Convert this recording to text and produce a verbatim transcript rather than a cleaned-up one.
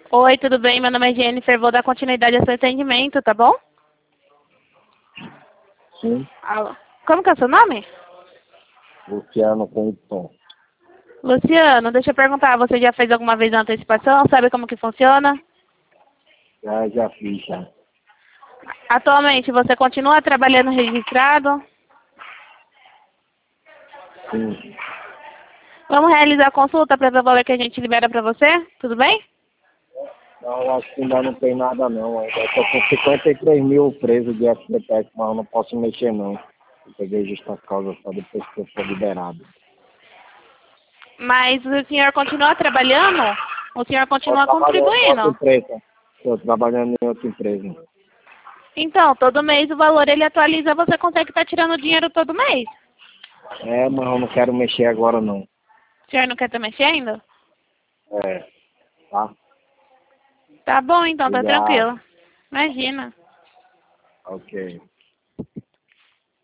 Oi, tudo bem? Meu nome é Jennifer, vou dar continuidade ao seu atendimento, tá bom? Sim, Alô. Como que é o seu nome? Luciano com Y. Luciano, deixa eu perguntar, você já fez alguma vez a antecipação? Sabe como que funciona? Já, já fiz, já. Atualmente, você continua trabalhando registrado? Sim. Vamos realizar a consulta para ver o valor que a gente libera para você? Tudo bem? Não, acho que ainda não tem nada não. Ainda estou com cinquenta e três mil preso de F P T, mas eu não posso mexer não. Eu peguei justa causa só depois que eu for liberado. Mas o senhor continua trabalhando? O senhor Estou continua trabalhando em outra contribuindo? empresa. Estou trabalhando em outra empresa. Então, todo mês o valor ele atualiza, você consegue estar tirando dinheiro todo mês. É, mas eu não quero mexer agora não. O senhor não quer estar mexendo? É, tá? Tá bom, então, tá Obrigado. tranquilo. Imagina. Ok.